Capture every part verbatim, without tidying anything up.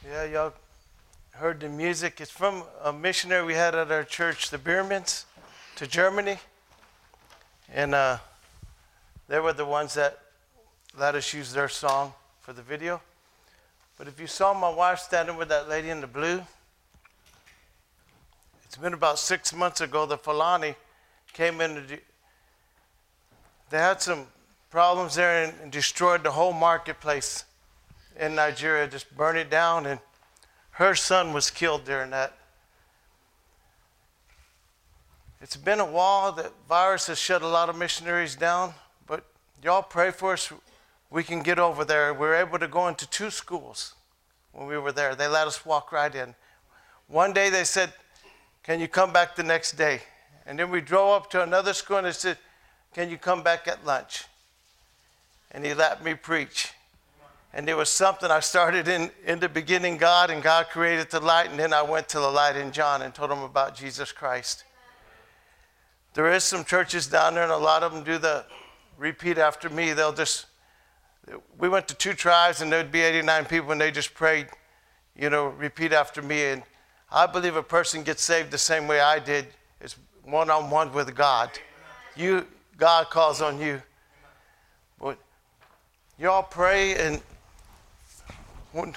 Yeah, y'all heard the music. It's from a missionary we had at our church, the Biermans, to Germany. And uh, they were the ones that let us use their song for the video. But if you saw my wife standing with that lady in the blue, it's been about six months ago, the Fulani came in. To they had some problems there and, and destroyed the whole marketplace in Nigeria, just burned it down, and her son was killed during that. It's been a while. The virus has shut a lot of missionaries down, but y'all pray for us. We can get over there. We were able to go into two schools when we were there. They let us walk right in. One day they said, can you come back the next day? And then we drove up to another school and they said, can you come back at lunch? And he let me preach. And there was something I started in, in the beginning, God, and God created the light, and then I went to the light in John and told them about Jesus Christ. There is some churches down there, and a lot of them do the repeat after me. They'll just, we went to two tribes, and there'd be eighty-nine people, and they just prayed, you know, repeat after me. And I believe a person gets saved the same way I did. It's one-on-one with God. You, God calls on you. But y'all pray, and when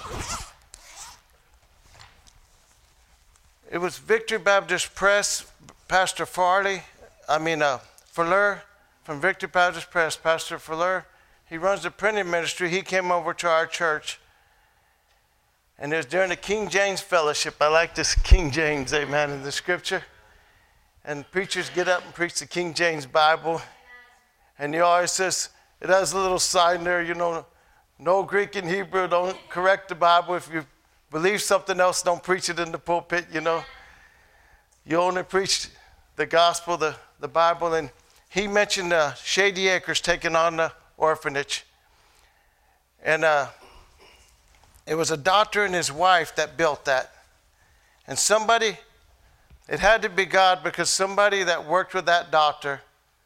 it was Victory Baptist Press, Pastor Farley, I mean, uh, Fuller, from Victory Baptist Press, Pastor Fuller, he runs the printing ministry. He came over to our church, and it was during the King James Fellowship. I like this King James, amen, in the scripture. And preachers get up and preach the King James Bible, and he always says, it has a little sign there, you know, no Greek and Hebrew, don't correct the Bible. If you believe something else, don't preach it in the pulpit, you know. You only preach the gospel, the, the Bible. And he mentioned uh, Shady Acres taking on the orphanage. And uh, it was a doctor and his wife that built that. And somebody, it had to be God, because somebody that worked with that doctor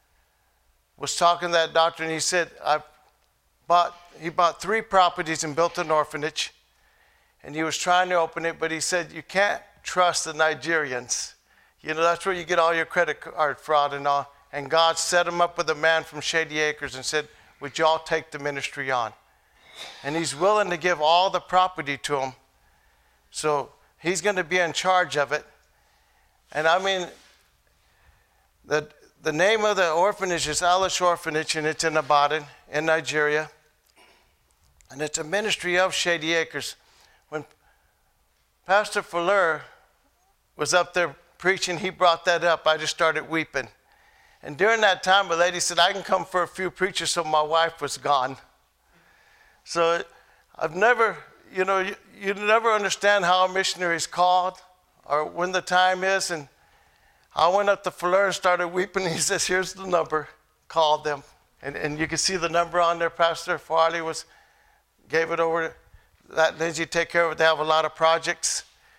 was talking to that doctor, and he said, I bought, he bought three properties and built an orphanage, and he was trying to open it, but he said, you can't trust the Nigerians. You know, that's where you get all your credit card fraud and all. And God set him up with a man from Shady Acres and said, would y'all take the ministry on? And he's willing to give all the property to him. So he's going to be in charge of it. And I mean, the The name of the orphanage is Alice Orphanage, and it's in Ibadan, in Nigeria. And it's a ministry of Shady Acres. When Pastor Fuller was up there preaching, he brought that up. I just started weeping. And during that time, a lady said, I can come for a few preachers, so my wife was gone. So I've never, you know, you, you never understand how a missionary is called or when the time is. And I went up to Fuller and started weeping. And he says, here's the number. Called them. And, and you can see the number on there. Pastor Farley was, gave it over to that Lindsay, take care of it. They have a lot of projects.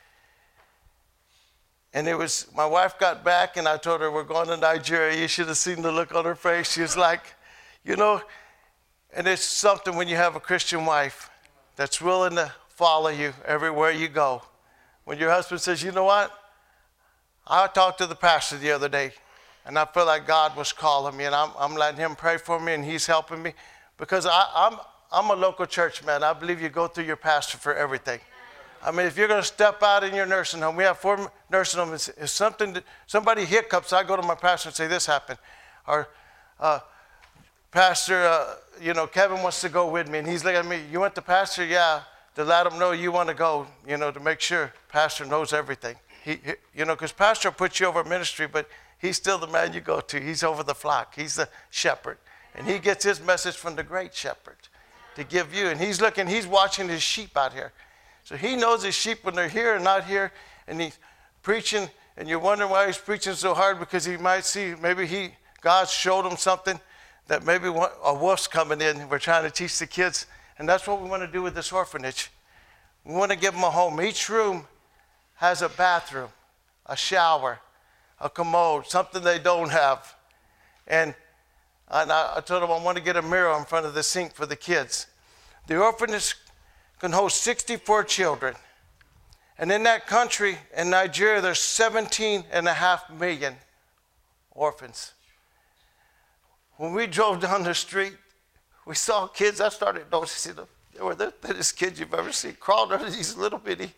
And it was, my wife got back and I told her, we're going to Nigeria. You should have seen the look on her face. She was like, you know, and it's something when you have a Christian wife that's willing to follow you everywhere you go. When your husband says, you know what? I talked to the pastor the other day, and I feel like God was calling me, and I'm, I'm letting him pray for me, and he's helping me. Because I, I'm, I'm a local church man. I believe you go through your pastor for everything. I mean, if you're going to step out in your nursing home, we have four nursing homes. If something, that, somebody hiccups, I go to my pastor and say, this happened. Or, uh, Pastor, uh, you know, Kevin wants to go with me, and he's looking at me, you want the pastor? Yeah, to let him know you want to go, you know, to make sure pastor knows everything. He, he, you know, because pastor puts you over ministry, but he's still the man you go to. He's over the flock. He's the shepherd. And he gets his message from the great shepherd to give you. And he's looking, he's watching his sheep out here. So he knows his sheep when they're here and not here. And he's preaching, and you're wondering why he's preaching so hard, because he might see, maybe he, God showed him something that maybe a wolf's coming in. We're trying to teach the kids. And that's what we want to do with this orphanage. We want to give them a home. Each room has a bathroom, a shower, a commode, something they don't have. And, and I, I told them I want to get a mirror in front of the sink for the kids. The orphanage can host sixty-four children. And in that country, in Nigeria, there's seventeen and a half million orphans. When we drove down the street, we saw kids. I started noticing them. They were the thinnest kids you've ever seen, crawled under these little bitty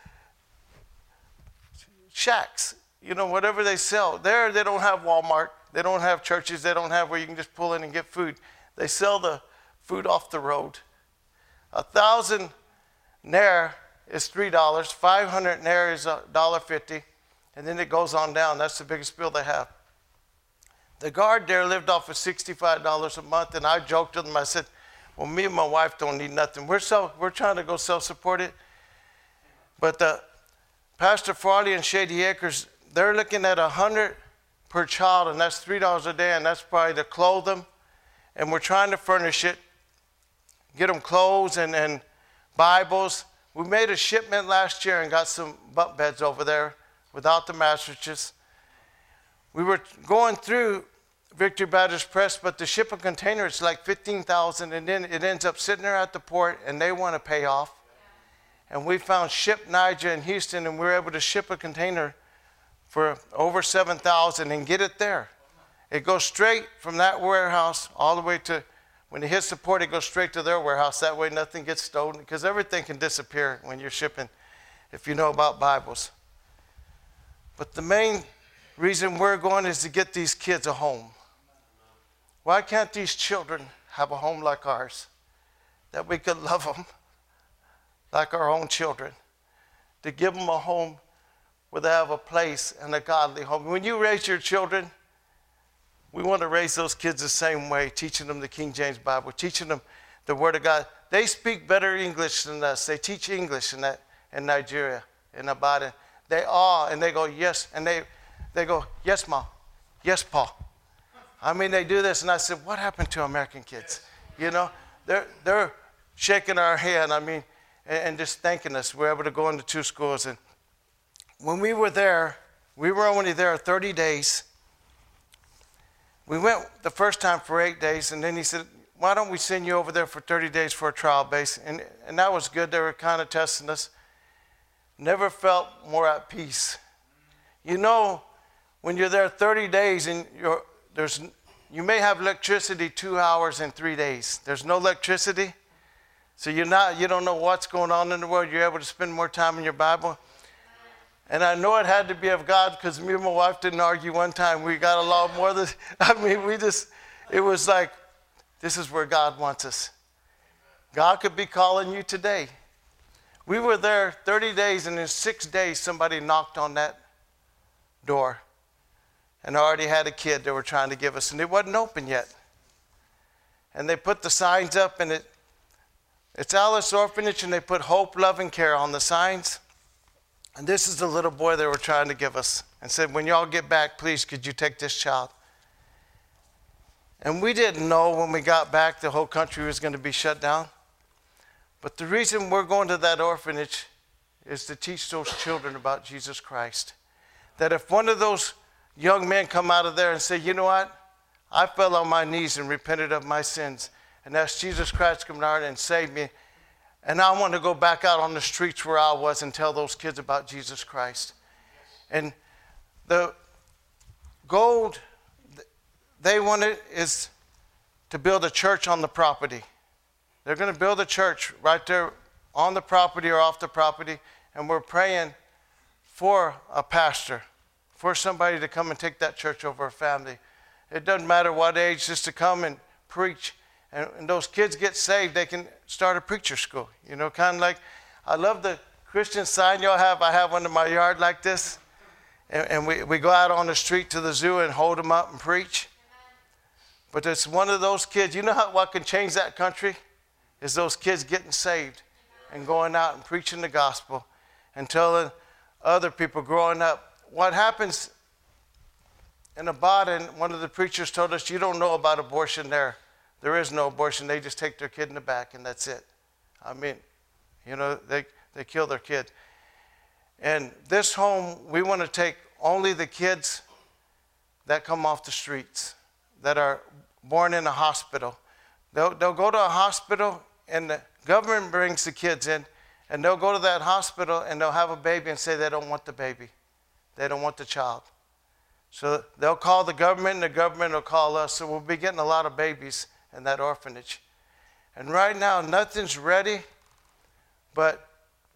shacks, you know, whatever they sell. There, they don't have Walmart. They don't have churches. They don't have where you can just pull in and get food. They sell the food off the road. A thousand naira is three dollars. Five hundred naira is a dollar fifty, and then it goes on down. That's the biggest bill they have. The guard there lived off of sixty-five dollars a month, and I joked with him. I said, well, me and my wife don't need nothing. We're, self, we're trying to go self-supported. But the Pastor Farley and Shady Acres, they're looking at one hundred per child, and that's three dollars a day, and that's probably to clothe them. And we're trying to furnish it, get them clothes and, and Bibles. We made a shipment last year and got some bunk beds over there without the mattresses. We were going through Victory Baptist Press, but to ship a container, it's like fifteen thousand dollars, and then it ends up sitting there at the port, and they want to pay off. And we found Ship Niger in Houston, and we were able to ship a container for over seven thousand dollars and get it there. It goes straight from that warehouse all the way to, when it hits the port, it goes straight to their warehouse. That way nothing gets stolen, because everything can disappear when you're shipping, if you know about Bibles. But the main reason we're going is to get these kids a home. Why can't these children have a home like ours, that we could love them like our own children, to give them a home where they have a place and a godly home? When you raise your children, we want to raise those kids the same way, teaching them the King James Bible, teaching them the Word of God. They speak better English than us. They teach English in that in Nigeria, in Ibadan. They are, and they go, yes, and they, they go, yes, Mom, yes, Paul. I mean, they do this, and I said, what happened to American kids? You know, they're, they're shaking our hand, I mean, and, and just thanking us. We're able to go into two schools. And when we were there, we were only there thirty days. We went the first time for eight days, and then he said, why don't we send you over there for thirty days for a trial base? And, and that was good. They were kind of testing us. Never felt more at peace. You know, when you're there thirty days and you're, there's, you may have electricity two hours in three days. There's no electricity, so you're not, you don't know what's going on in the world. You're able to spend more time in your Bible. And I know it had to be of God, because me and my wife didn't argue one time. We got along more than, I mean, we just, it was like, this is where God wants us. God could be calling you today. We were there thirty days, and in six days, somebody knocked on that door. And I already had a kid they were trying to give us, and it wasn't open yet. And they put the signs up, and it, it's Alice Orphanage, and they put Hope, Love, and Care on the signs. And this is the little boy they were trying to give us, and said, when y'all get back, please, could you take this child? And we didn't know when we got back the whole country was going to be shut down. But the reason we're going to that orphanage is to teach those children about Jesus Christ. That if one of those young men come out of there and say, you know what? I fell on my knees and repented of my sins and asked Jesus Christ to come down and save me. And I want to go back out on the streets where I was and tell those kids about Jesus Christ. And the gold they wanted is to build a church on the property. They're going to build a church right there on the property or off the property. And we're praying for a pastor, for somebody to come and take that church over a family. It doesn't matter what age, just to come and preach. And, and those kids get saved, they can start a preacher school. You know, kind of like, I love the Christian sign y'all have. I have one in my yard like this. And, and we, we go out on the street to the zoo and hold them up and preach. But it's one of those kids, you know how, what can change that country? Is those kids getting saved and going out and preaching the gospel and telling other people growing up. What happens in Ibadan, one of the preachers told us, you don't know about abortion there. There is no abortion. They just take their kid in the back, and that's it. I mean, you know, they, they kill their kid. And this home, we want to take only the kids that come off the streets, that are born in a hospital. They'll, they'll go to a hospital, and the Government brings the kids in, and they'll go to that hospital and they'll have a baby and say they don't want the baby. They don't want the child. So they'll call the government, and the government will call us. So we'll be getting a lot of babies in that orphanage. And right now, nothing's ready, but,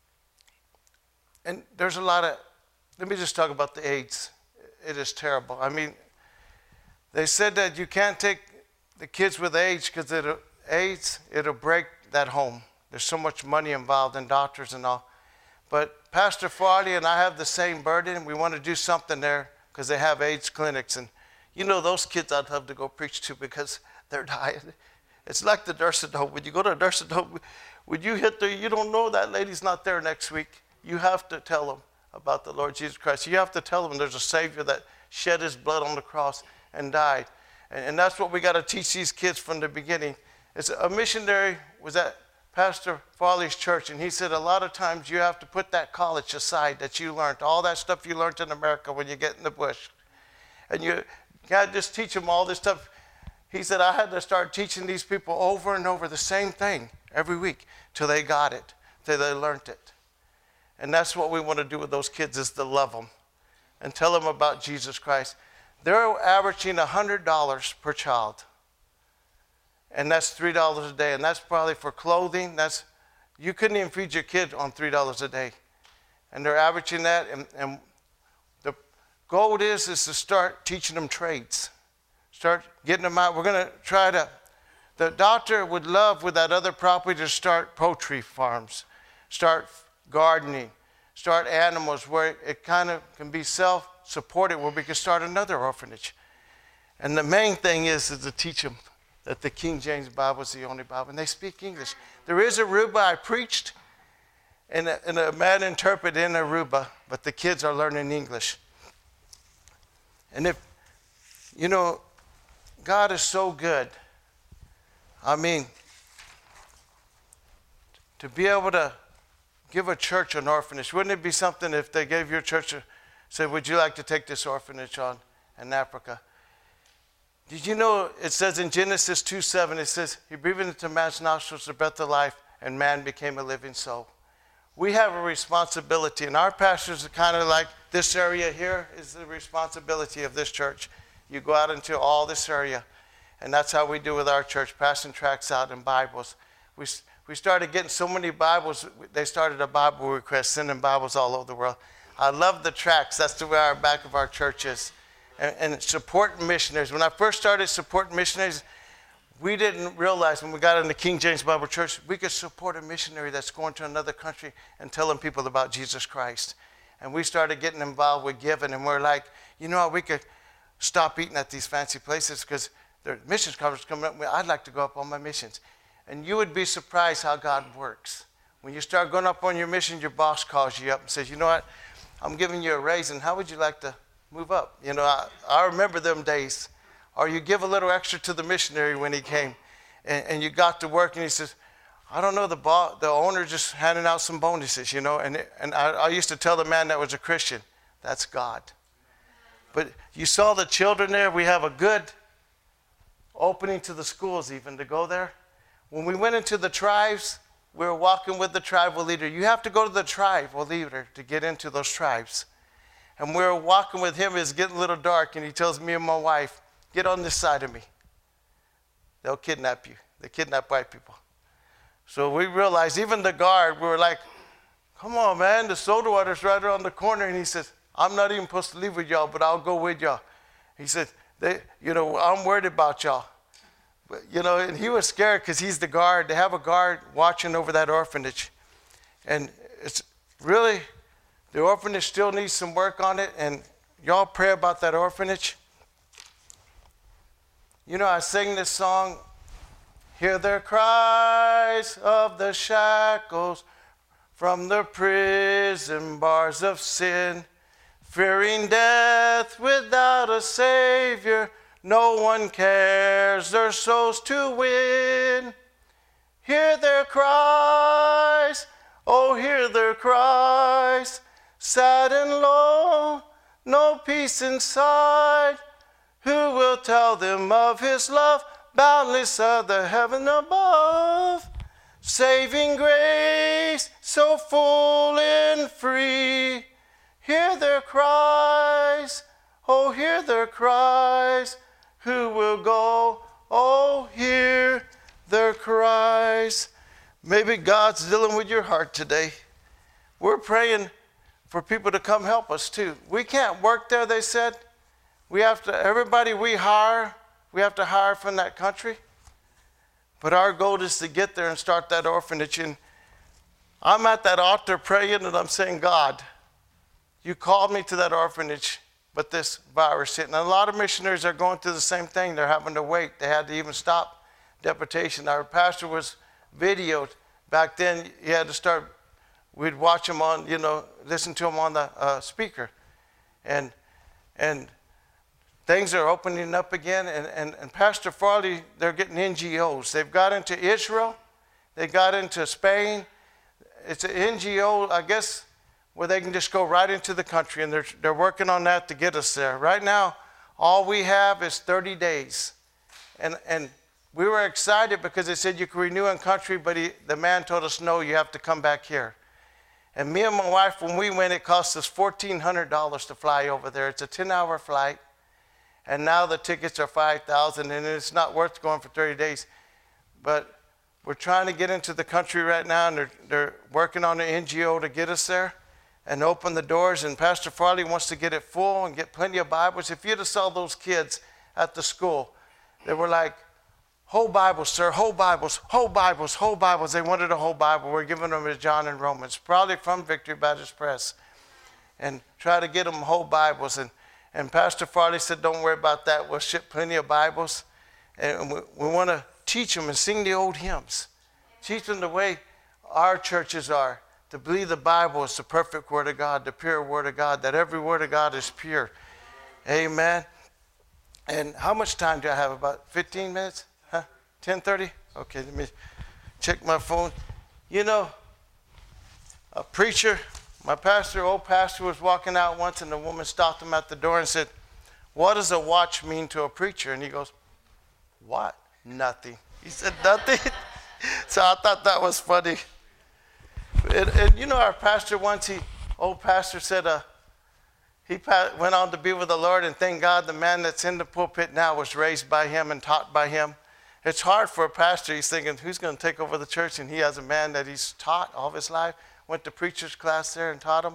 and there's a lot of, let me just talk about the AIDS. It is terrible. I mean, they said that you can't take the kids with AIDS because it'll, AIDS, it'll break that home. There's so much money involved in doctors and all. But Pastor Farley and I have the same burden. We want to do something there because they have AIDS clinics. And you know, those kids I'd love to go preach to because they're dying. It's like the nursing home. When you go to a nursing home, when you hit there, you don't know that lady's not there next week. You have to tell them about the Lord Jesus Christ. You have to tell them there's a Savior that shed his blood on the cross and died. And, and that's what we got to teach these kids from the beginning. It's a missionary was at Pastor Farley's church, and he said a lot of times you have to put that college aside that you learned, all that stuff you learned in America when you get in the bush. And you can't just teach them all this stuff. He said, I had to start teaching these people over and over the same thing every week till they got it, till they learned it. And that's what we want to do with those kids, is to love them and tell them about Jesus Christ. They're averaging one hundred dollars per child. And that's three dollars a day. And that's probably for clothing. That's, you couldn't even feed your kid on three dollars a day. And they're averaging that. And, and the goal is, is to start teaching them trades. Start getting them out. We're going to try to, the doctor would love with that other property to start poultry farms, start gardening, start animals where it kind of can be self-supported, where we can start another orphanage. And the main thing is, is to teach them that the King James Bible is the only Bible, and they speak English. There is Aruba. I preached, and a, and a man interpreted in Aruba, but the kids are learning English. And if, you know, God is so good. I mean, to be able to give a church an orphanage, wouldn't it be something if they gave your church a, said, would you like to take this orphanage on in Africa? Did you know it says in Genesis two seven, it says, he breathed into man's nostrils the breath of life, and man became a living soul. We have a responsibility, and our pastors are kind of like, this area here is the responsibility of this church. You go out into all this area, and that's how we do with our church, passing tracts out and Bibles. We, we started getting so many Bibles, they started a Bible request, sending Bibles all over the world. I love the tracts. That's the way our back of our church is. And, and supporting missionaries. When I first started supporting missionaries, we didn't realize when we got in the King James Bible Church, we could support a missionary that's going to another country and telling people about Jesus Christ. And we started getting involved with giving, and we're like, you know, we could stop eating at these fancy places because there are missions conferences coming up. I'd like to go up on my missions. And you would be surprised how God works. When you start going up on your mission, your boss calls you up and says, you know what, I'm giving you a raise, and how would you like to move up? You know, I, I remember them days. Or you give a little extra to the missionary when he came, and, and you got to work, and he says, I don't know, the boss, the owner just handing out some bonuses, you know. And, it, and I, I used to tell the man that was a Christian, that's God. But you saw the children there. We have a good opening to the schools even to go there. When we went into the tribes, we were walking with the tribal leader. You have to go to the tribal leader to get into those tribes. And we were walking with him. It's getting a little dark, and he tells me and my wife, get on this side of me. They'll kidnap you. They kidnap white people. So we realized, even the guard, we were like, come on, man, the soda water's right around the corner. And he says, I'm not even supposed to leave with y'all, but I'll go with y'all. He said, they, you know, I'm worried about y'all. But, you know, and he was scared because he's the guard. They have a guard watching over that orphanage. And it's really, the orphanage still needs some work on it. And y'all pray about that orphanage. You know, I sing this song, hear their cries of the shackles from the prison bars of sin, fearing death without a Savior, no one cares their souls to win. Hear their cries, oh, hear their cries, sad and low, no peace inside. Who will tell them of his love, boundless of the heaven above? Saving grace, so full and free. Hear their cries, oh, hear their cries. Who will go? Oh, hear their cries. Maybe God's dealing with your heart today. We're praying for people to come help us too. We can't work there, they said. We have to, everybody we hire, we have to hire from that country. But our goal is to get there and start that orphanage. And I'm at that altar praying and I'm saying, God, you called me to that orphanage, but this virus hit. And a lot of missionaries are going through the same thing. They're having to wait. They had to even stop deportation. Our pastor was videoed. Back then, you had to start, we'd watch him on, you know, listen to him on the uh, speaker. And and things are opening up again. And, and, and Pastor Farley, they're getting N G Os. They've got into Israel. They got into Spain. It's an N G O, I guess, where they can just go right into the country, and they're, they're working on that to get us there. Right now, all we have is thirty days. And, and we were excited because they said you can renew in country, but he, the man told us, no, you have to come back here. And me and my wife, when we went, it cost us fourteen hundred dollars to fly over there. It's a ten-hour flight, and now the tickets are five thousand dollars, and it's not worth going for thirty days. But we're trying to get into the country right now, and they're, they're working on an N G O to get us there and open the doors. And Pastor Farley wants to get it full and get plenty of Bibles. If you'd have saw those kids at the school, they were like, whole Bibles, sir, whole Bibles, whole Bibles, whole Bibles. They wanted a whole Bible. We're giving them to John and Romans, probably from Victory Baptist Press, and try to get them whole Bibles. And, and Pastor Farley said, don't worry about that. We'll ship plenty of Bibles. And we, we want to teach them and sing the old hymns. Teach them the way our churches are, to believe the Bible is the perfect Word of God, the pure Word of God, that every Word of God is pure. Amen. And how much time do I have? About fifteen minutes? Huh? ten thirty? Okay, let me check my phone. You know, a preacher, my pastor, old pastor, was walking out once, and the woman stopped him at the door and said, what does a watch mean to a preacher? And he goes, what? Nothing. He said, nothing? So I thought that was funny. And, and you know, our pastor once, he, old pastor said, uh, he pa- went on to be with the Lord, and thank God the man that's in the pulpit now was raised by him and taught by him. It's hard for a pastor. He's thinking, who's going to take over the church? And he has a man that he's taught all of his life, went to preacher's class there and taught him.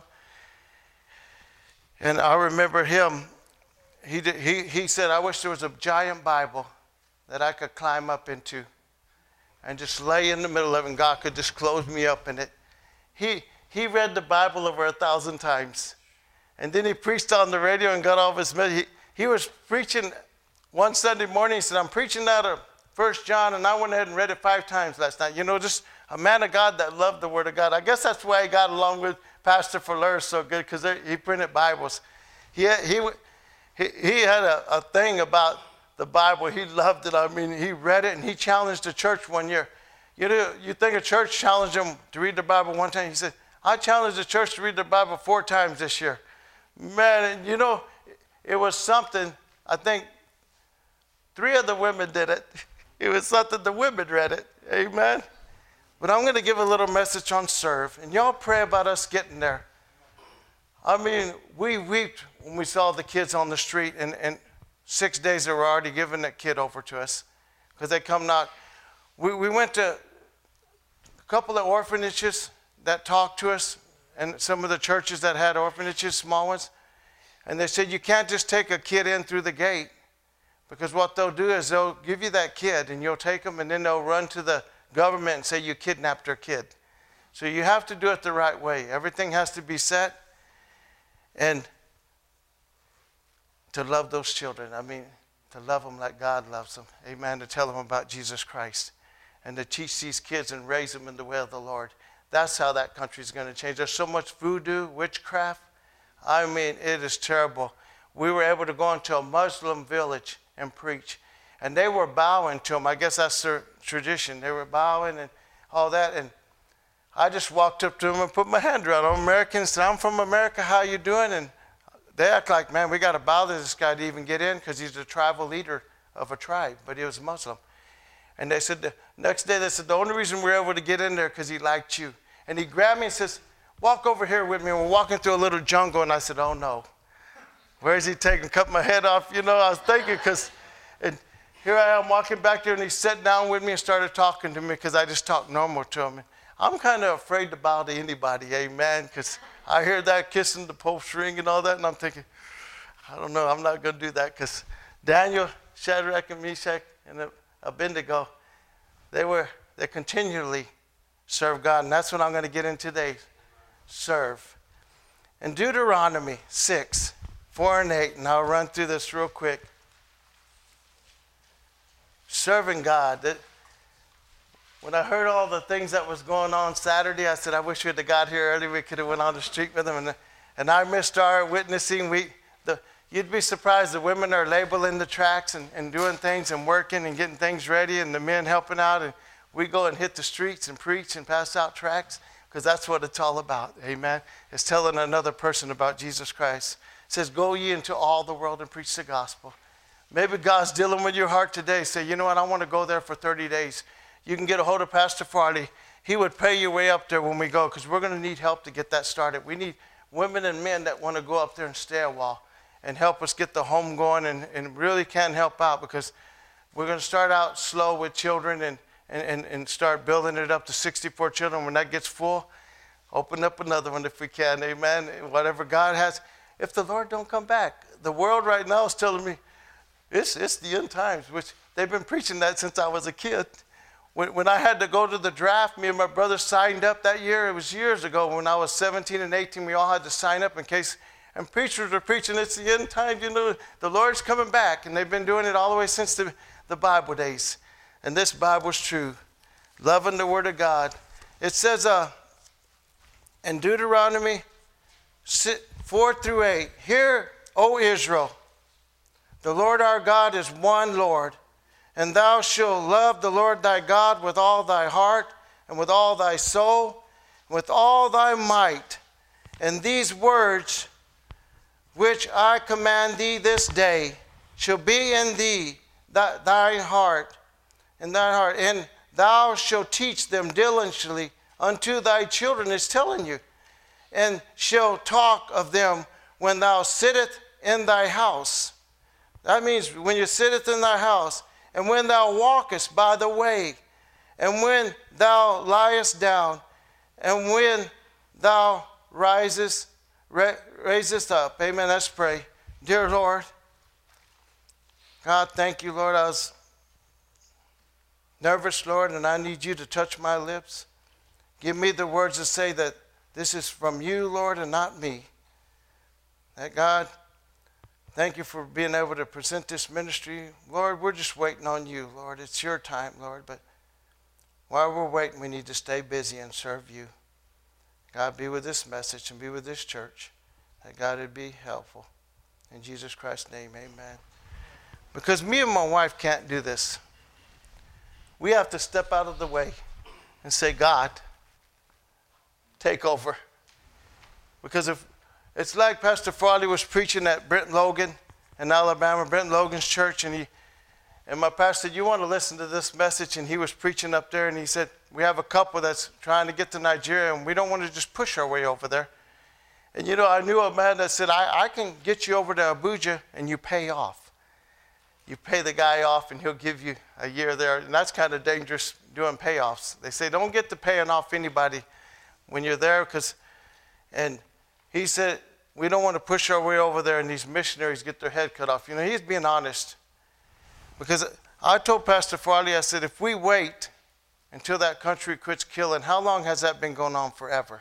And I remember him, he, did, he, he said, I wish there was a giant Bible that I could climb up into and just lay in the middle of it, and God could just close me up in it. He, he read the Bible over a thousand times. And then he preached on the radio and got all of his message. He, he was preaching one Sunday morning. He said, I'm preaching out of First John, and I went ahead and read it five times last night. You know, just a man of God that loved the Word of God. I guess that's why he got along with Pastor Fuller so good, because he printed Bibles. He had, he, he, he had a, a thing about the Bible. He loved it. I mean, he read it, and he challenged the church one year. You know, you think a church challenged him to read the Bible one time? He said, I challenged the church to read the Bible four times this year. Man, and you know, it was something. I think three of the women did it. It was something the women read it. Amen. But I'm going to give a little message on serve. And y'all pray about us getting there. I mean, we wept when we saw the kids on the street, and, and six days they were already giving that kid over to us because they come knock. We, we went to a couple of orphanages that talked to us, and some of the churches that had orphanages, small ones. And they said, you can't just take a kid in through the gate, because what they'll do is they'll give you that kid, and you'll take them, and then they'll run to the government and say you kidnapped their kid. So you have to do it the right way. Everything has to be set. And to love those children, I mean, to love them like God loves them. Amen. To tell them about Jesus Christ. And to teach these kids and raise them in the way of the Lord. That's how that country is going to change. There's so much voodoo, witchcraft. I mean, it is terrible. We were able to go into a Muslim village and preach. And they were bowing to them. I guess that's their tradition. They were bowing and all that. And I just walked up to them and put my hand around them. Americans said, I'm from America. How you doing? And they act like, man, we got to bow to this guy to even get in, because he's the tribal leader of a tribe. But he was Muslim. And they said, the next day, they said, the only reason we were able to get in there because he liked you. And he grabbed me and says, walk over here with me. And we're walking through a little jungle. And I said, oh, no. Where is he taking? Cut my head off? You know, I was thinking because here I am walking back there, and he sat down with me and started talking to me because I just talked normal to him. And I'm kind of afraid to bow to anybody, amen, because I hear that kissing the Pope's ring and all that, and I'm thinking, I don't know, I'm not going to do that because Daniel, Shadrach, and Meshach, and Abednego, they were, they continually served God, and that's what I'm going to get in today, serve. In Deuteronomy six, four and eight, and I'll run through this real quick. Serving God. That, when I heard all the things that was going on Saturday, I said, I wish we had got here early. We could have went on the street with them. And, and I missed our witnessing. We, the, you'd be surprised. The women are labeling the tracks and, and doing things and working and getting things ready, and the men helping out. And we go and hit the streets and preach and pass out tracts because that's what it's all about. Amen. It's telling another person about Jesus Christ. It says, go ye into all the world and preach the gospel. Maybe God's dealing with your heart today. Say, you know what, I want to go there for thirty days. You can get a hold of Pastor Farley. He would pay your way up there when we go because we're going to need help to get that started. We need women and men that want to go up there and stay a while and help us get the home going and, and really can help out because we're going to start out slow with children and, and, and start building it up to sixty-four children. When that gets full, open up another one if we can. Amen. Whatever God has. If the Lord don't come back, the world right now is telling me, It's, it's the end times, which they've been preaching that since I was a kid. When, when I had to go to the draft, me and my brother signed up that year. It was years ago when I was seventeen and eighteen. We all had to sign up in case, and preachers were preaching, it's the end times, you know, the Lord's coming back. And they've been doing it all the way since the, the Bible days. And this Bible's true. Loving the Word of God. It says uh, in Deuteronomy four through eight, Hear, O Israel, the Lord our God is one Lord, and thou shalt love the Lord thy God with all thy heart, and with all thy soul, and with all thy might. And these words which I command thee this day shall be in thee, th- thy heart, in thy heart, and thou shalt teach them diligently unto thy children. It's telling you, and shall talk of them when thou sittest in thy house. That means when you sittest in thy house, and when thou walkest by the way, and when thou liest down, and when thou risest, ra- raisest up. Amen. Let's pray. Dear Lord, God, thank you, Lord. I was nervous, Lord, and I need you to touch my lips. Give me the words to say that this is from you, Lord, and not me. That God, thank you for being able to present this ministry. Lord, we're just waiting on you, Lord. It's your time, Lord. But while we're waiting, we need to stay busy and serve you. God, be with this message and be with this church. That God would be helpful. In Jesus Christ's name, amen. Because me and my wife can't do this. We have to step out of the way and say, God, take over. Because if it's like Pastor Farley was preaching at Brent Logan in Alabama, Brent Logan's church, and he and my pastor said, you want to listen to this message? And he was preaching up there, and he said, we have a couple that's trying to get to Nigeria, and we don't want to just push our way over there. And you know, I knew a man that said, I, I can get you over to Abuja, and you pay off. You pay the guy off, and he'll give you a year there. And that's kind of dangerous, doing payoffs. They say, don't get to paying off anybody when you're there, because, and he said, we don't want to push our way over there and these missionaries get their head cut off. You know, he's being honest. Because I told Pastor Farley, I said, if we wait until that country quits killing, how long has that been going on? Forever.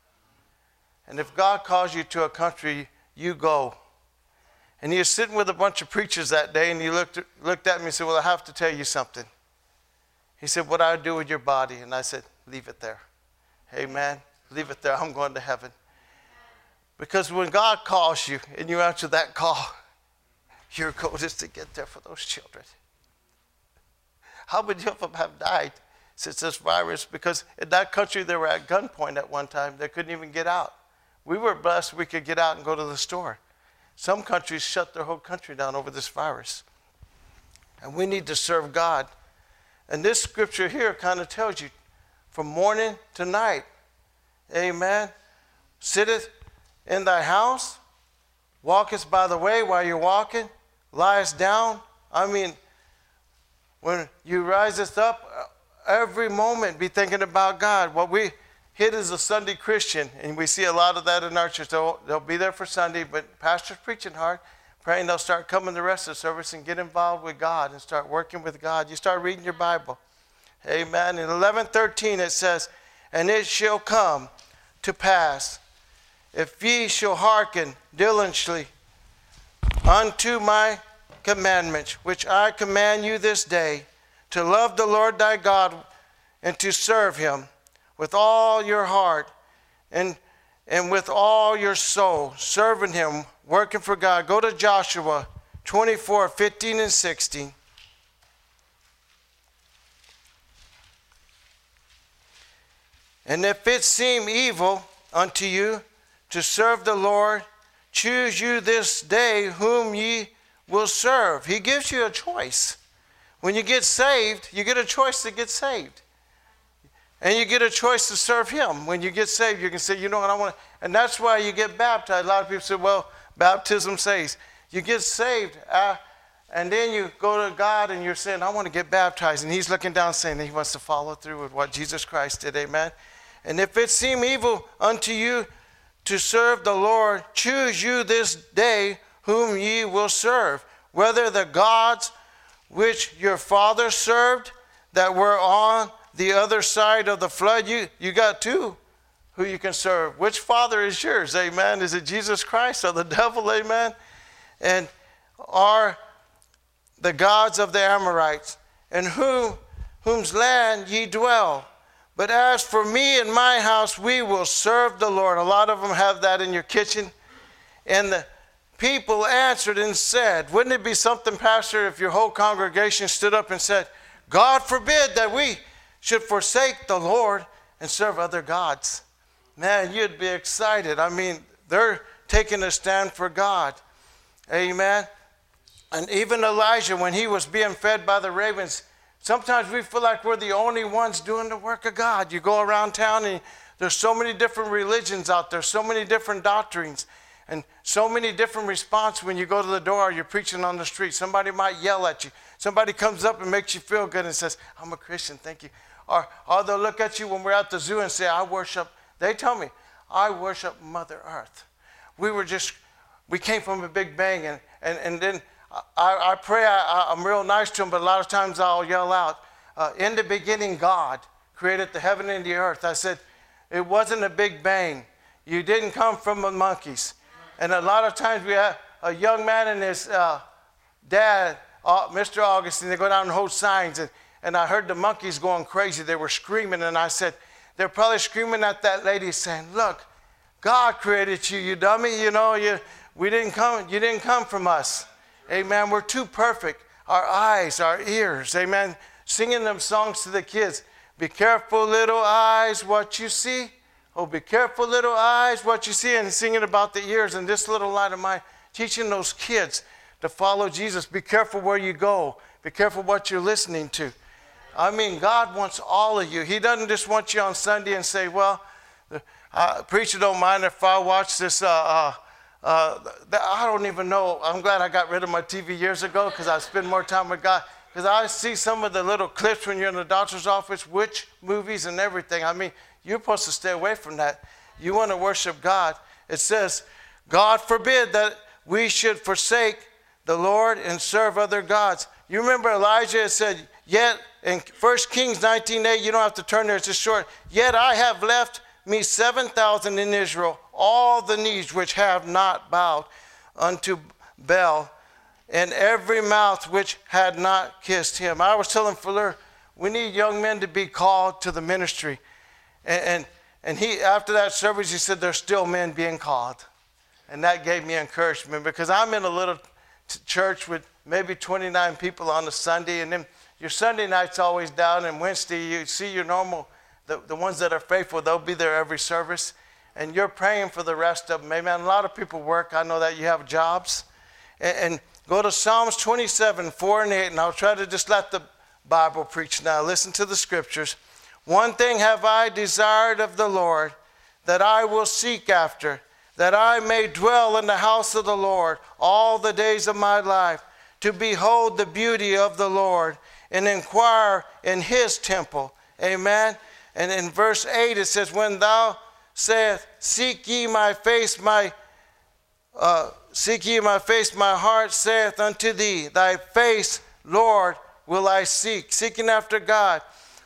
And if God calls you to a country, you go. And he was sitting with a bunch of preachers that day, and he looked, looked at me and said, well, I have to tell you something. He said, what do I do with your body? And I said, leave it there. Amen. Leave it there. I'm going to heaven. Because when God calls you and you answer that call, your goal is to get there for those children. How many of them have died since this virus? Because in that country, they were at gunpoint at one time. They couldn't even get out. We were blessed we could get out and go to the store. Some countries shut their whole country down over this virus. And we need to serve God. And this scripture here kind of tells you from morning to night. Amen. Sitteth in thy house, walkest by the way while you're walking, liest down. I mean, when you riseth up, every moment be thinking about God. What we hit is a Sunday Christian, and we see a lot of that in our church. They'll, they'll be there for Sunday, but pastor's preaching hard, praying they'll start coming the rest of the service and get involved with God and start working with God. You start reading your Bible. Amen. In eleven thirteen it says, and it shall come to pass, if ye shall hearken diligently unto my commandments, which I command you this day, to love the Lord thy God and to serve him with all your heart and, and with all your soul, serving him, working for God. Go to Joshua twenty-four, fifteen and sixteen. And if it seem evil unto you to serve the Lord, choose you this day whom ye will serve. He gives you a choice. When you get saved, you get a choice to get saved. And you get a choice to serve him. When you get saved, you can say, you know what, I want to. And that's why you get baptized. A lot of people say, well, baptism saves. You get saved, uh, and then you go to God and you're saying, I want to get baptized. And he's looking down saying that he wants to follow through with what Jesus Christ did. Amen. And if it seem evil unto you to serve the Lord, choose you this day whom ye will serve, whether the gods which your fathers served that were on the other side of the flood. You, you got two who you can serve. Which father is yours? Amen. Is it Jesus Christ or the devil? Amen. And are the gods of the Amorites, in whom, whose land ye dwell. But as for me and my house, we will serve the Lord. A lot of them have that in your kitchen. And the people answered and said, wouldn't it be something, Pastor, if your whole congregation stood up and said, God forbid that we should forsake the Lord and serve other gods. Man, you'd be excited. I mean, they're taking a stand for God. Amen. And even Elijah, when he was being fed by the ravens, sometimes we feel like we're the only ones doing the work of God. You go around town and there's so many different religions out there, so many different doctrines, and so many different responses when you go to the door or you're preaching on the street. Somebody might yell at you. Somebody comes up and makes you feel good and says, I'm a Christian, thank you. Or, or they'll look at you when we're at the zoo and say, I worship, they tell me, I worship Mother Earth. We were just, we came from a big bang, and, and, and then I, I pray I, I'm real nice to them, but a lot of times I'll yell out, uh, in the beginning God created the heaven and the earth. I said, it wasn't a big bang. You didn't come from the monkeys. And a lot of times we have a young man and his uh, dad, uh, Mister Augustine, they go down and hold signs, and, and I heard the monkeys going crazy. They were screaming, and I said, they're probably screaming at that lady saying, look, God created you, you dummy. You know, you, we didn't come, you didn't come from us. Amen. We're too perfect. Our eyes, our ears. Amen. Singing them songs to the kids. Be careful, little eyes, what you see. Oh, be careful, little eyes, what you see. And singing about the ears. And this little light of mine, teaching those kids to follow Jesus. Be careful where you go. Be careful what you're listening to. I mean, God wants all of you. He doesn't just want you on Sunday and say, well, the uh, preacher don't mind if I watch this. Uh, uh, Uh, I don't even know. I'm glad I got rid of my T V years ago because I spend more time with God. Because I see some of the little clips when you're in the doctor's office, witch movies and everything. I mean, you're supposed to stay away from that. You want to worship God. It says, God forbid that we should forsake the Lord and serve other gods. You remember Elijah said, yet in First Kings nineteen eight, you don't have to turn there, it's just short. Yet I have left me seven thousand in Israel, all the knees which have not bowed unto Baal, and every mouth which had not kissed him. I was telling Fuller, we need young men to be called to the ministry. And, and, and he, after that service, he said, there's still men being called. And that gave me encouragement, because I'm in a little t- church with maybe twenty-nine people on a Sunday, and then your Sunday night's always down, and Wednesday you see your normal, the, the ones that are faithful, they'll be there every service. And you're praying for the rest of them. Amen. A lot of people work. I know that you have jobs. And, and go to Psalms twenty-seven, four and eight, and I'll try to just let the Bible preach now. Listen to the scriptures. One thing have I desired of the Lord, that I will seek after, that I may dwell in the house of the Lord all the days of my life, to behold the beauty of the Lord and inquire in his temple. Amen. And in verse eight it says, when thou sayest, seek ye my face, my uh, seek ye my face, my heart saith unto thee, thy face, Lord, will I seek. Seeking after God.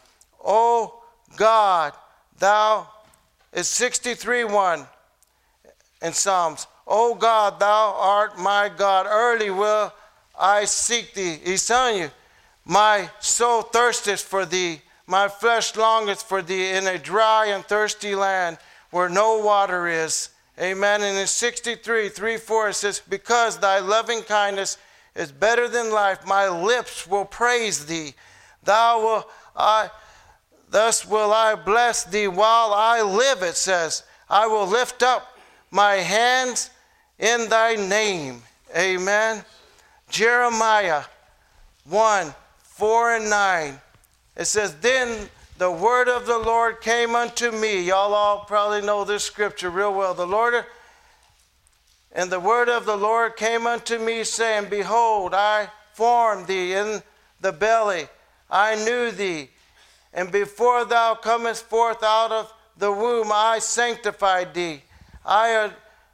O God, thou, it's sixty-three one in Psalms. O God, thou art my God. Early will I seek thee. He's telling you, my soul thirsteth for thee. My flesh longeth for thee in a dry and thirsty land where no water is. Amen. And in sixty-three, three, four, it says, because thy loving kindness is better than life, my lips will praise thee. Thou will, I, thus will I bless thee while I live, it says. I will lift up my hands in thy name. Amen. Jeremiah one, four and nine. It says, then the word of the Lord came unto me. Y'all all probably know this scripture real well. The Lord, and the word of the Lord came unto me, saying, behold, I formed thee in the belly. I knew thee. And before thou comest forth out of the womb, I sanctified thee. I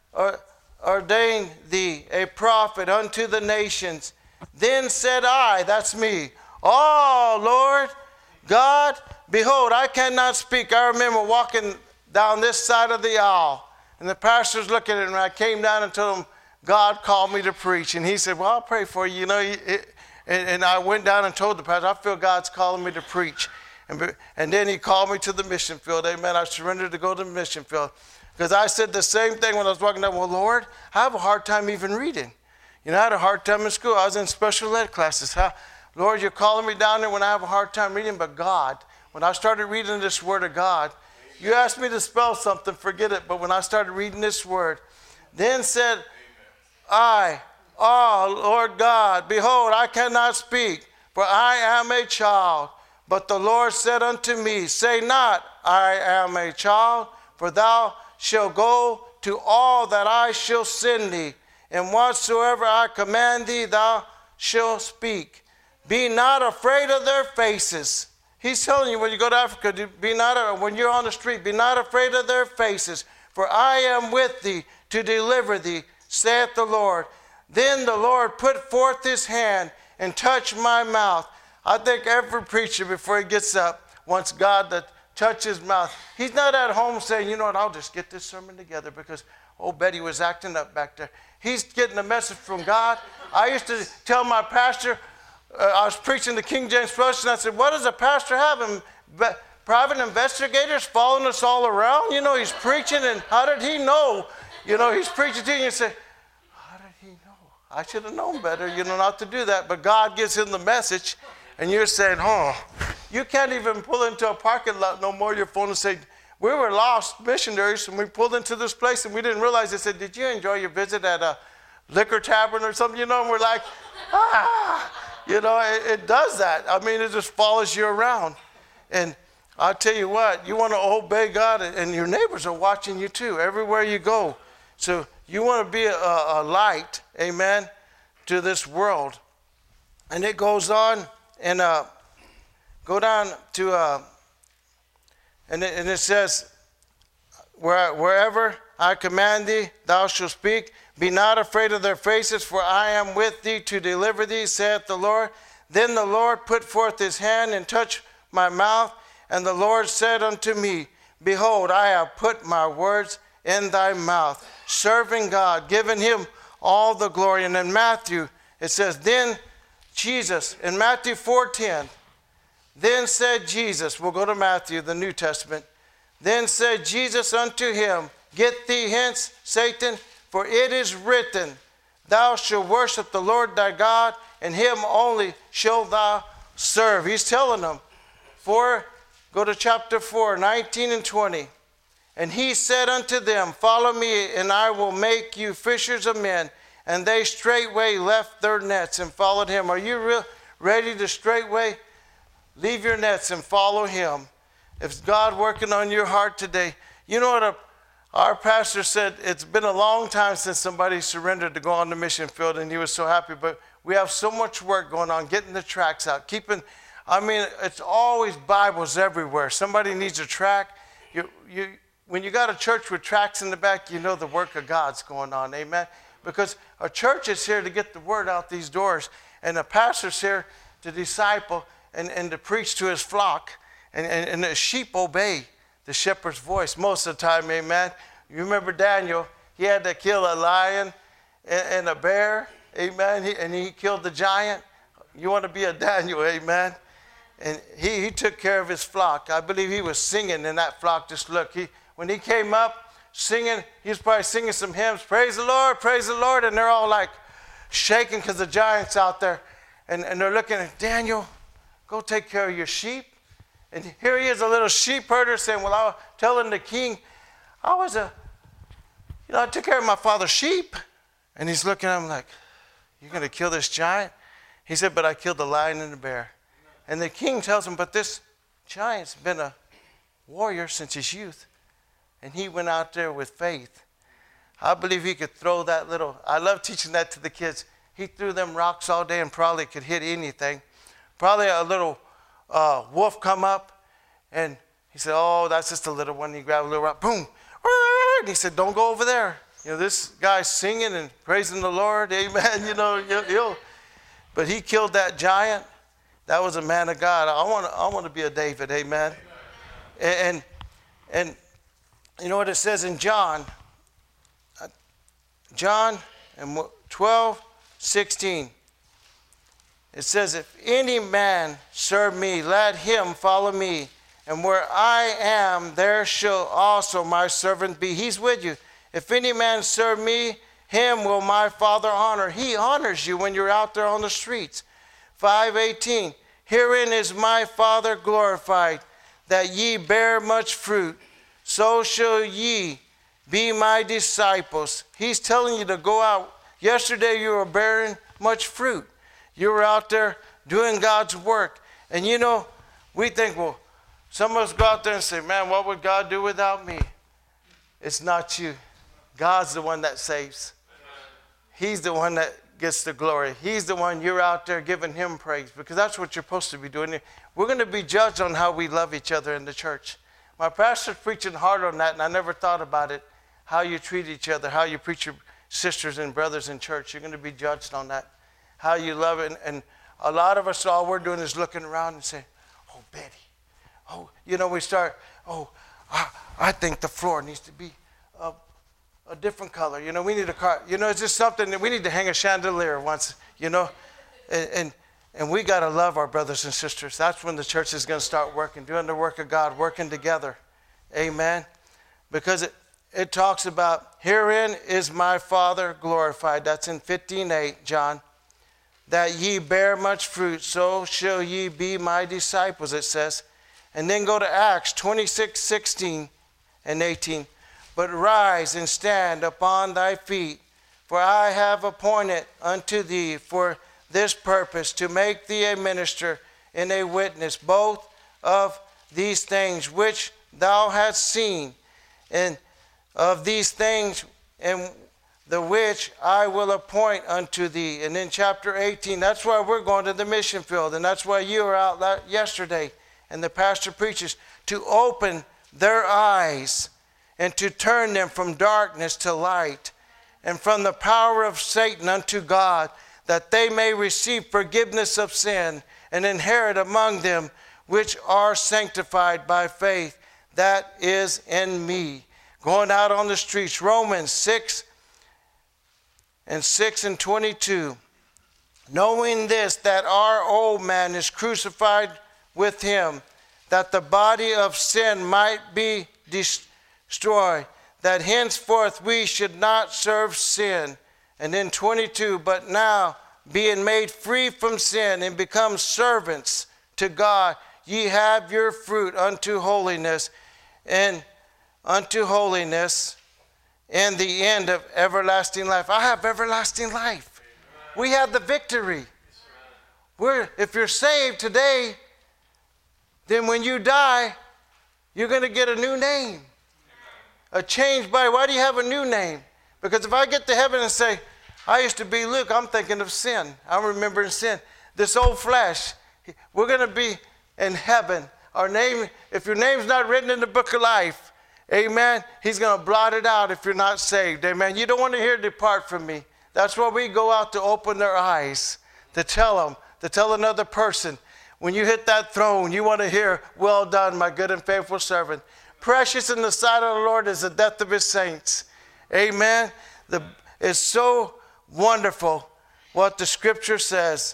ordained thee a prophet unto the nations. Then said I, that's me, oh, Lord God, behold, I cannot speak. I remember walking down this side of the aisle, and the pastor's looking at me, and I came down and told him, God called me to preach. And he said, well, I'll pray for you. You know, it, and, and I went down and told the pastor, I feel God's calling me to preach. And, and then he called me to the mission field. Amen. I surrendered to go to the mission field. Because I said the same thing when I was walking down. Well, Lord, I have a hard time even reading. You know, I had a hard time in school. I was in special ed classes. How, Lord, you're calling me down there when I have a hard time reading. But God, when I started reading this word of God, you asked me to spell something, forget it. But when I started reading this word, then said I, oh, Lord God, behold, I cannot speak, for I am a child. But the Lord said unto me, say not, I am a child, for thou shalt go to all that I shall send thee, and whatsoever I command thee, thou shalt speak. Be not afraid of their faces. He's telling you when you go to Africa, be not, when you're on the street, be not afraid of their faces, for I am with thee to deliver thee, saith the Lord. Then the Lord put forth his hand and touched my mouth. I think every preacher before he gets up wants God to touch his mouth. He's not at home saying, you know what, I'll just get this sermon together because old Betty was acting up back there. He's getting a message from God. I used to tell my pastor, uh, I was preaching the King James Version, and I said, what does a pastor have? And private investigators following us all around? You know, he's preaching, and how did he know? You know, he's preaching to you, and you say, how did he know? I should have known better, you know, not to do that. But God gives him the message, and you're saying, oh, you can't even pull into a parking lot no more, your phone, and say, we were lost missionaries, and we pulled into this place, and we didn't realize. They said, did you enjoy your visit at a liquor tavern or something? You know, and we're like, ah. You know, it, it does that. I mean, it just follows you around. And I'll tell you what, you want to obey God, and your neighbors are watching you too, everywhere you go. So you want to be a, a light, amen, to this world. And it goes on, and uh, go down to, uh, and, it, and it says, Where, wherever I command thee, thou shalt speak. Be not afraid of their faces, for I am with thee to deliver thee, saith the Lord. Then the Lord put forth his hand and touched my mouth. And the Lord said unto me, behold, I have put my words in thy mouth. Serving God, giving him all the glory. And in Matthew, it says, then Jesus, in Matthew four ten, then said Jesus, we'll go to Matthew, the New Testament. Then said Jesus unto him, get thee hence, Satan, for it is written, thou shalt worship the Lord thy God, and him only shalt thou serve. He's telling them, for, go to chapter four, nineteen and twenty. And he said unto them, follow me, and I will make you fishers of men. And they straightway left their nets and followed him. Are you real ready to straightway Leave your nets and follow him. If God working on your heart today, you know what a, our pastor said, it's been a long time since somebody surrendered to go on the mission field, and he was so happy. But we have so much work going on, getting the tracts out, keeping, I mean, it's always Bibles everywhere. Somebody needs a tract. You, you, when you got a church with tracts in the back, you know the work of God's going on, amen? Because a church is here to get the word out these doors, and a pastor's here to disciple and, and to preach to his flock. And, and, and the sheep obey the shepherd's voice most of the time, amen. You remember Daniel, he had to kill a lion and, and a bear, amen, he, and he killed the giant. You want to be a Daniel, amen. And he, he took care of his flock. I believe he was singing in that flock. Just look, he, when he came up singing, he was probably singing some hymns, praise the Lord, praise the Lord, and they're all like shaking because the giant's out there. And, and they're looking at Daniel, go take care of your sheep. And here he is, a little sheep herder saying, well, I was telling the king, I was a, you know, I took care of my father's sheep. And he's looking at him like, you're going to kill this giant? He said, but I killed the lion and the bear. And the king tells him, but this giant's been a warrior since his youth. And he went out there with faith. I believe he could throw that little, I love teaching that to the kids. He threw them rocks all day and probably could hit anything. Probably a little uh, wolf come up, and he said, oh, that's just a little one. He grabbed a little rock, boom. And he said, don't go over there. You know, this guy's singing and praising the Lord, amen. You know, you, you. But he killed that giant. That was a man of God. I want to I want to be a David, amen. And, and you know what it says in John? John twelve, sixteen. It says, if any man serve me, let him follow me. And where I am, there shall also my servant be. He's with you. If any man serve me, him will my Father honor. He honors you when you're out there on the streets. five eighteen. Herein is my Father glorified, that ye bear much fruit. So shall ye be my disciples. He's telling you to go out. Yesterday you were bearing much fruit. You were out there doing God's work. And you know, we think, well, some of us go out there and say, man, what would God do without me? It's not you. God's the one that saves. He's the one that gets the glory. He's the one you're out there giving him praise, because that's what you're supposed to be doing. We're going to be judged on how we love each other in the church. My pastor's preaching hard on that, and I never thought about it. How you treat each other, how you treat your sisters and brothers in church. You're going to be judged on that. How you love it. And, and a lot of us, all we're doing is looking around and saying, oh, Betty. Oh, you know, we start, oh, I, I think the floor needs to be a, a different color. You know, we need a car. You know, it's just something that we need to hang a chandelier once, you know. And, and, and we got to love our brothers and sisters. That's when the church is going to start working, doing the work of God, working together. Amen. Because it, it talks about, herein is my Father glorified. That's in fifteen eight, John. That ye bear much fruit, so shall ye be my disciples, it says. And then go to Acts twenty-six, sixteen and eighteen. But rise and stand upon thy feet, for I have appointed unto thee for this purpose, to make thee a minister and a witness, both of these things which thou hast seen, and of these things and the which I will appoint unto thee. And in chapter eighteen, that's why we're going to the mission field, and that's why you were out yesterday, and the pastor preaches, to open their eyes and to turn them from darkness to light, and from the power of Satan unto God, that they may receive forgiveness of sin and inherit among them which are sanctified by faith that is in me. Going out on the streets, Romans six and six and twenty-two. Knowing this, that our old man is crucified with him, that the body of sin might be destroyed, that henceforth we should not serve sin. And then twenty-two, but now being made free from sin and become servants to God, ye have your fruit unto holiness, and unto holiness, and the end of everlasting life. I have everlasting life. Amen. We have the victory. We're, if you're saved today, then when you die, you're going to get a new name. A changed body. Why do you have a new name? Because if I get to heaven and say, I used to be Luke, I'm thinking of sin. I'm remembering sin. This old flesh, we're going to be in heaven. Our name, if your name's not written in the book of life, amen, he's going to blot it out if you're not saved. Amen. You don't want to hear depart from me. That's why we go out to open their eyes, to tell them, to tell another person. When you hit that throne, you want to hear, well done, my good and faithful servant. Precious in the sight of the Lord is the death of his saints. Amen. The, it's so wonderful what the scripture says.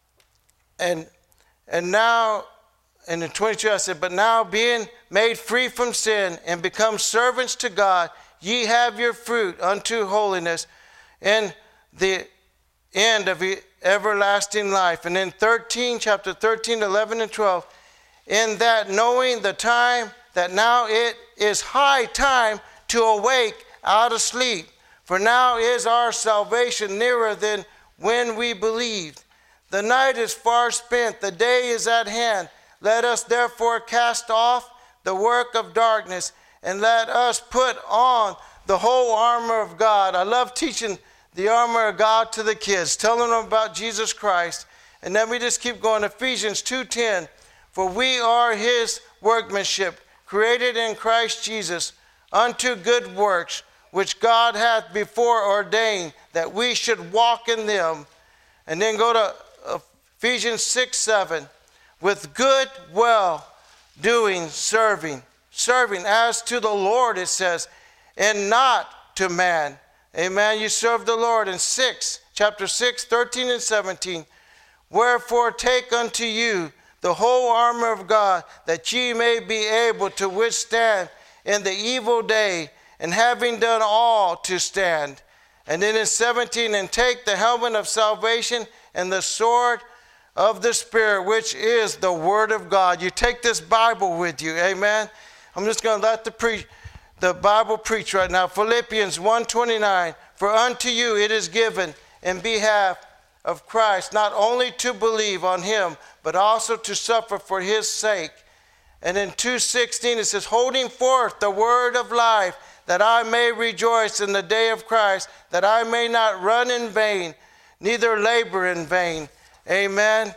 And, and now, in the twenty-two, I said, but now being made free from sin and become servants to God, ye have your fruit unto holiness in the end of everlasting life. And in thirteen, chapter thirteen, eleven, and twelve, in that knowing the time, that now it is high time to awake out of sleep. For now is our salvation nearer than when we believed. The night is far spent, the day is at hand. Let us therefore cast off the work of darkness, and let us put on the whole armor of God. I love teaching the armor of God to the kids, telling them about Jesus Christ. And then we just keep going. Ephesians two ten, for we are his workmanship, created in Christ Jesus unto good works, which God hath before ordained that we should walk in them. And then go to Ephesians six seven, with good well doing, serving, serving as to the Lord, it says, and not to man. Amen. You serve the Lord. In six, chapter six, thirteen and seventeen, wherefore take unto you the whole armor of God, that ye may be able to withstand in the evil day, and having done all to stand. And then in seventeen, and take the helmet of salvation and the sword of the Spirit, which is the word of God. You take this Bible with you. Amen. I'm just going to let the, pre- the Bible preach right now. Philippians one twenty-nine, for unto you it is given in behalf of Christ, not only to believe on him, but also to suffer for his sake. And in two sixteen it says, holding forth the word of life, that I may rejoice in the day of Christ, that I may not run in vain, neither labor in vain. Amen.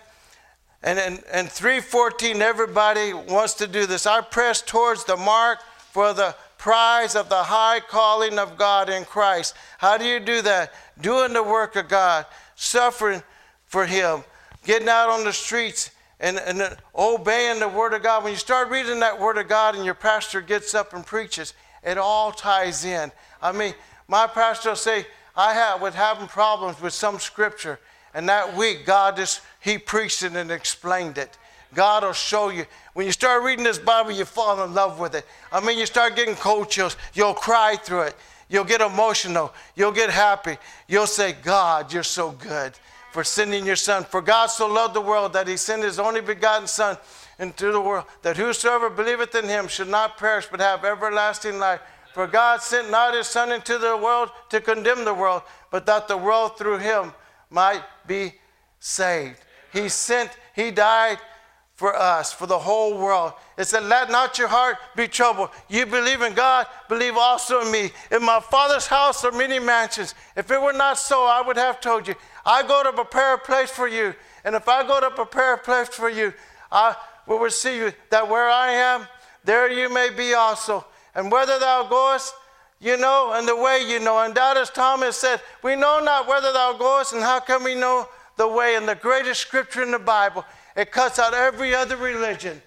And in and three fourteen, everybody wants to do this. I press towards the mark for the prize of the high calling of God in Christ. How do you do that? Doing the work of God, suffering for him, getting out on the streets and, and obeying the word of God. When you start reading that word of God and your pastor gets up and preaches, it all ties in. I mean, my pastor will say, I have, was having problems with some scripture. And that week, God just, he preached it and explained it. God will show you. When you start reading this Bible, you fall in love with it. I mean, you start getting cold chills. You'll cry through it. You'll get emotional. You'll get happy. You'll say, God, you're so good for sending your son. For God so loved the world that he sent his only begotten son into the world, that whosoever believeth in him should not perish but have everlasting life. For God sent not his son into the world to condemn the world, but that the world through him might be saved. He sent, he died for us, for the whole world. It said, let not your heart be troubled. You believe in God, believe also in me. In my Father's house are many mansions. If it were not so, I would have told you. I go to prepare a place for you. And if I go to prepare a place for you, I will receive you, that where I am, there you may be also. And whether thou goest, you know, and the way you know. And that, as Thomas said, we know not whither thou goest, and how can we know the way? And the greatest scripture in the Bible, it cuts out every other religion.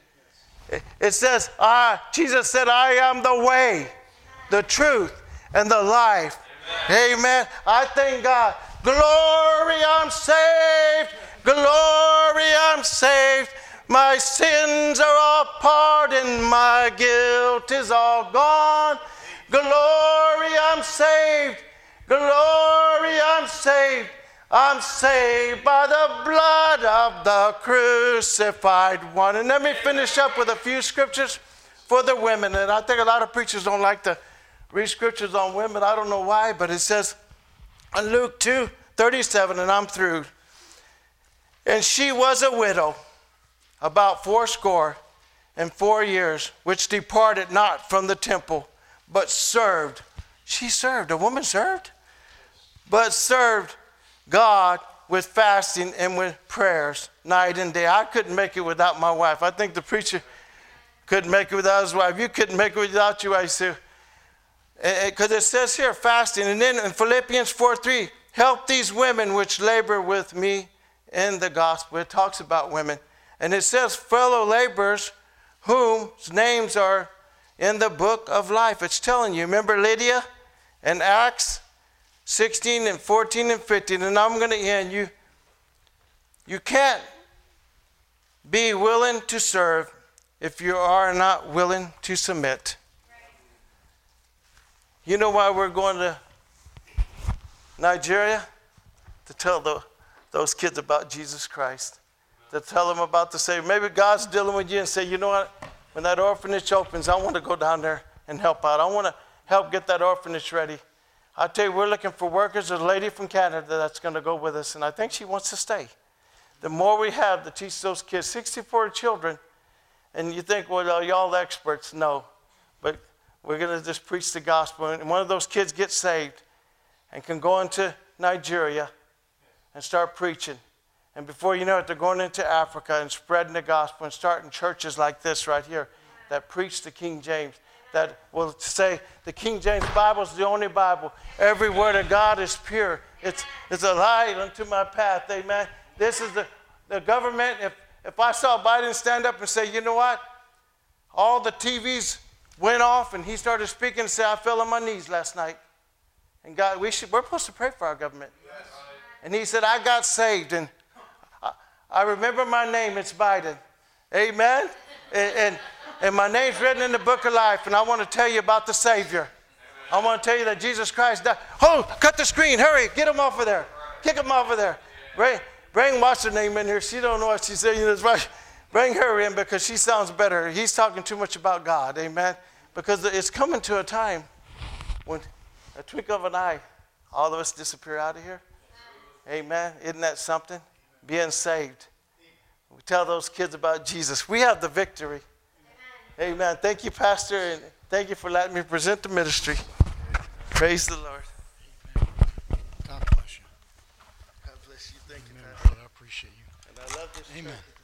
It says, ah, Jesus said, I am the way, the truth, and the life. Amen. Amen. I thank God. Glory, I'm saved. Glory, I'm saved. My sins are all pardoned. My guilt is all gone. Glory, I'm saved. Glory, I'm saved. I'm saved by the blood of the crucified one. And let me finish up with a few scriptures for the women. And I think a lot of preachers don't like to read scriptures on women. I don't know why, but it says in Luke two thirty-seven, and I'm through. And she was a widow, about fourscore, and four years, which departed not from the temple, but served. She served. A woman served. But served God with fasting and with prayers night and day. I couldn't make it without my wife. I think the preacher couldn't make it without his wife. You couldn't make it without your wife, too. Because it says here, fasting. And then in Philippians four three, help these women which labor with me in the gospel. It talks about women. And it says fellow laborers whose names are in the book of life. It's telling you. Remember Lydia in Acts sixteen and fourteen and fifteen. And I'm going to end. You, you can't be willing to serve if you are not willing to submit. You know why we're going to Nigeria? To tell the, those kids about Jesus Christ. To tell them about the Savior. Maybe God's dealing with you and say, you know what? When that orphanage opens, I want to go down there and help out. I want to help get that orphanage ready. I tell you, we're looking for workers. There's a lady from Canada that's going to go with us, and I think she wants to stay. The more we have to teach those kids, sixty-four children, and you think, well, are y'all experts? No. But we're going to just preach the gospel. And one of those kids gets saved and can go into Nigeria and start preaching. And before you know it, they're going into Africa and spreading the gospel and starting churches like this right here that preach the King James, that will say the King James Bible is the only Bible. Every word of God is pure. It's, it's a light unto my path. Amen. This is the, the government. If, if I saw Biden stand up and say, you know what? All the T Vs went off and he started speaking and said, I fell on my knees last night. And God, we should, we're supposed to pray for our government. Yes. And he said, I got saved. And I, I remember my name. It's Biden. Amen. And, and, and my name's written in the book of life. And I want to tell you about the Savior. Amen. I want to tell you that Jesus Christ died. Oh, cut the screen. Hurry. Get him off of there. Kick him off of there. Bring, bring what's her name in here. She don't know what she's saying. That's right. Bring her in because she sounds better. He's talking too much about God. Amen. Because it's coming to a time when a twinkle of an eye, all of us disappear out of here. Amen. Isn't that something? Being saved. We tell those kids about Jesus. We have the victory. Amen. Amen. Thank you, Pastor, and thank you for letting me present the ministry. Praise the Lord. Amen. God bless you. God bless you. Thank Amen, you, Pastor. brother. I appreciate you. And I love this Amen. church.